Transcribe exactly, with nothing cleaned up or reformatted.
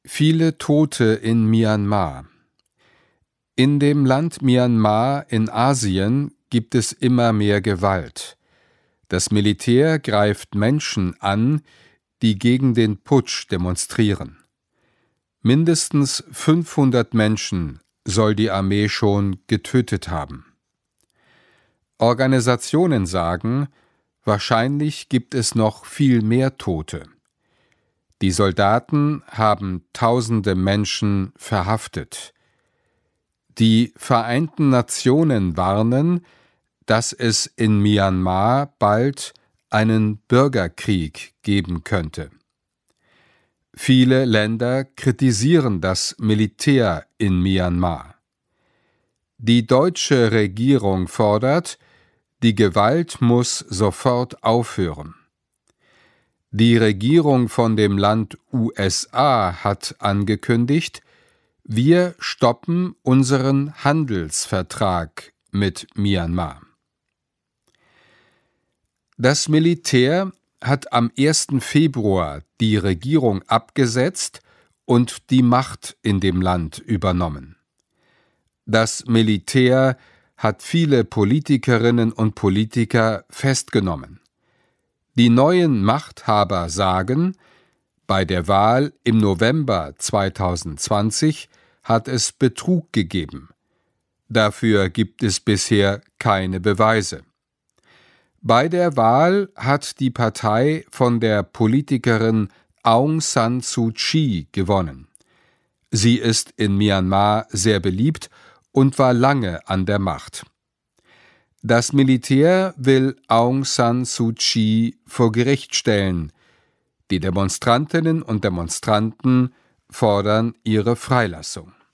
Viele Tote in Myanmar. In dem Land Myanmar in Asien gibt es immer mehr Gewalt. Das Militär greift Menschen an, die gegen den Putsch demonstrieren. Mindestens fünfhundert Menschen soll die Armee schon getötet haben. Organisationen sagen, wahrscheinlich gibt es noch viel mehr Tote. Die Soldaten haben tausende Menschen verhaftet. Die Vereinten Nationen warnen, dass es in Myanmar bald einen Bürgerkrieg geben könnte. Viele Länder kritisieren das Militär in Myanmar. Die deutsche Regierung fordert, die Gewalt muss sofort aufhören. Die Regierung von dem Land U S A hat angekündigt, wir stoppen unseren Handelsvertrag mit Myanmar. Das Militär hat am ersten Februar die Regierung abgesetzt und die Macht in dem Land übernommen. Das Militär hat viele Politikerinnen und Politiker festgenommen. Die neuen Machthaber sagen, bei der Wahl im November zweitausendzwanzig hat es Betrug gegeben. Dafür gibt es bisher keine Beweise. Bei der Wahl hat die Partei von der Politikerin Aung San Suu Kyi gewonnen. Sie ist in Myanmar sehr beliebt und war lange an der Macht. Das Militär will Aung San Suu Kyi vor Gericht stellen. Die Demonstrantinnen und Demonstranten fordern ihre Freilassung.